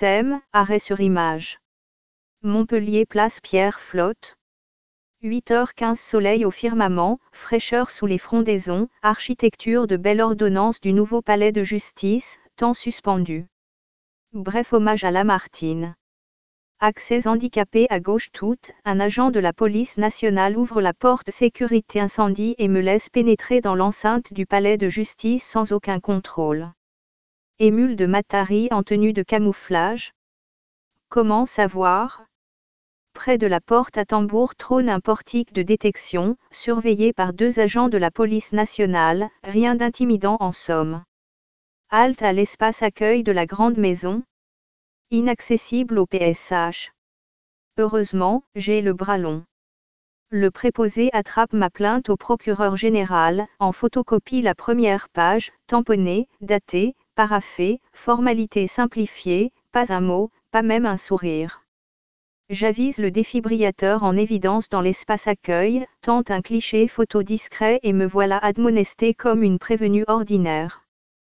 Thème, arrêt sur image. Montpellier, place Pierre Flotte. 8h15 soleil au firmament, fraîcheur sous les frondaisons, architecture de belle ordonnance du nouveau palais de justice, temps suspendu. Bref hommage à Lamartine. Accès handicapé à gauche toute, un agent de la police nationale ouvre la porte sécurité incendie et me laisse pénétrer dans l'enceinte du palais de justice sans aucun contrôle. Émule de Matari en tenue de camouflage. Comment savoir ? Près de la porte à tambour trône un portique de détection, surveillé par 2 agents de la police nationale, rien d'intimidant en somme. Halte à l'espace accueil de la grande maison. Inaccessible au PSH. Heureusement, j'ai le bras long. Le préposé attrape ma plainte au procureur général, en photocopie la première page, tamponnée, datée, paraphée, formalité simplifiée, pas un mot, pas même un sourire. J'avise le défibrillateur en évidence dans l'espace accueil, tente un cliché photo discret et me voilà admonestée comme une prévenue ordinaire.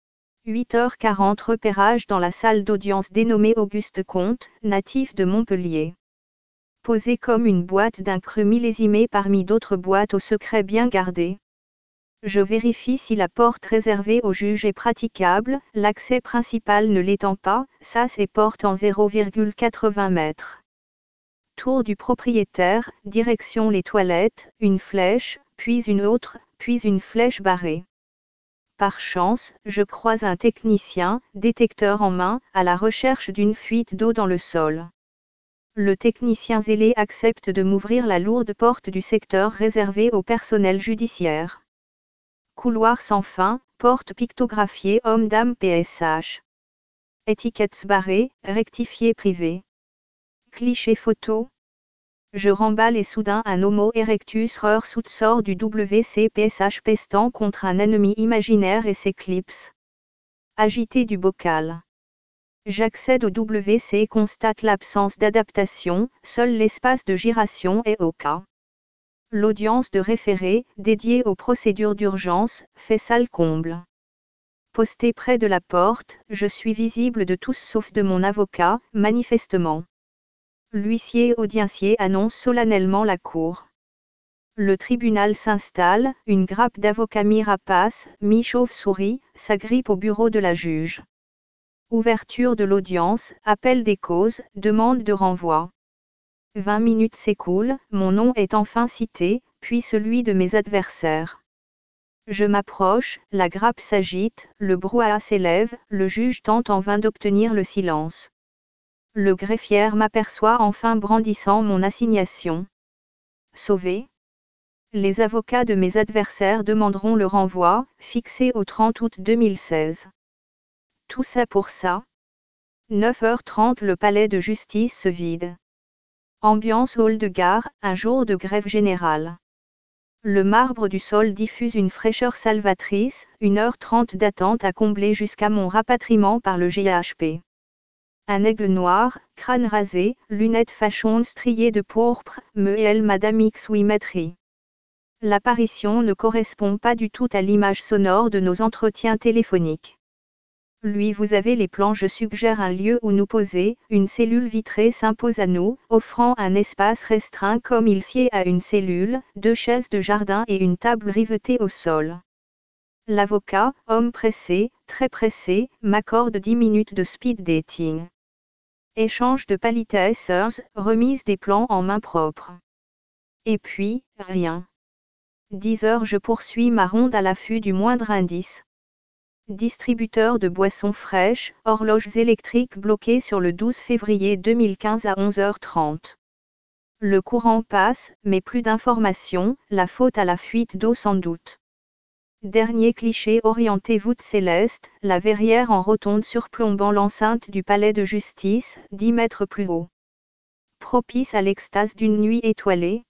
8h40 repérage dans la salle d'audience dénommée Auguste Comte, natif de Montpellier. Posé comme une boîte d'un cru millésimé parmi d'autres boîtes au secret bien gardé. Je vérifie si la porte réservée au juge est praticable, l'accès principal ne l'étant pas, sas et porte en 0,80 mètres. Tour du propriétaire, direction les toilettes, une flèche, puis une autre, puis une flèche barrée. Par chance, je croise un technicien, détecteur en main, à la recherche d'une fuite d'eau dans le sol. Le technicien zélé accepte de m'ouvrir la lourde porte du secteur réservé au personnel judiciaire. Couloir sans fin, porte pictographiée homme-dame PSH. Étiquettes barrées, rectifié privé. Cliché photo. Je remballe et soudain un homo erectus reur sort du WCPSH pestant contre un ennemi imaginaire et s'éclipse. Agité du bocal. J'accède au WC et constate l'absence d'adaptation, seul l'espace de giration est OK. L'audience de référé, dédiée aux procédures d'urgence, fait salle comble. Posté près de la porte, je suis visible de tous sauf de mon avocat, manifestement. L'huissier audiencier annonce solennellement la cour. Le tribunal s'installe, une grappe d'avocats mi-rapace, mi-chauve-souris, s'agrippe au bureau de la juge. Ouverture de l'audience, appel des causes, demande de renvoi. 20 minutes s'écoulent, mon nom est enfin cité, puis celui de mes adversaires. Je m'approche, la grappe s'agite, le brouhaha s'élève, le juge tente en vain d'obtenir le silence. Le greffier m'aperçoit enfin brandissant mon assignation. Sauvé ? Les avocats de mes adversaires demanderont le renvoi, fixé au 30 août 2016. Tout ça pour ça ? 9h30 le palais de justice se vide. Ambiance hall de gare, un jour de grève générale. Le marbre du sol diffuse une fraîcheur salvatrice, 1h30 d'attente à combler jusqu'à mon rapatriement par le GHP. Un aigle noir, crâne rasé, lunettes fashion striées de pourpre, me et elle Madame X oui maîtrie. L'apparition ne correspond pas du tout à l'image sonore de nos entretiens téléphoniques. Lui vous avez les plans, je suggère un lieu où nous poser, une cellule vitrée s'impose à nous, offrant un espace restreint comme il sied à une cellule, 2 chaises de jardin et une table rivetée au sol. L'avocat, homme pressé, très pressé, m'accorde 10 minutes de speed dating. Échange de politesses, remise des plans en main propre. Et puis, rien. 10h je poursuis ma ronde à l'affût du moindre indice. Distributeur de boissons fraîches, horloges électriques bloquées sur le 12 février 2015 à 11h30. Le courant passe, mais plus d'informations, la faute à la fuite d'eau sans doute. Dernier cliché orienté voûte céleste, la verrière en rotonde surplombant l'enceinte du palais de justice, 10 mètres plus haut. Propice à l'extase d'une nuit étoilée.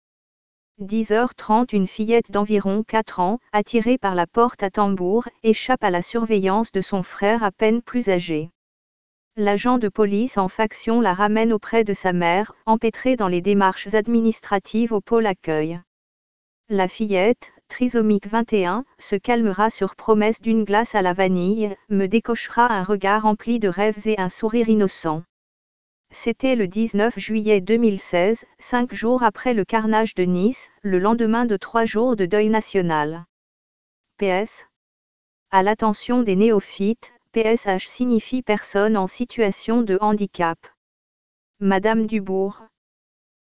10h30 une fillette d'environ 4 ans, attirée par la porte à tambour, échappe à la surveillance de son frère à peine plus âgé. L'agent de police en faction la ramène auprès de sa mère, empêtrée dans les démarches administratives au pôle accueil. La fillette, trisomique 21, se calmera sur promesse d'une glace à la vanille, me décochera un regard empli de rêves et un sourire innocent. C'était le 19 juillet 2016, 5 jours après le carnage de Nice, le lendemain de 3 jours de deuil national. PS. À l'attention des néophytes, PSH signifie personne en situation de handicap. Madame Dubourg.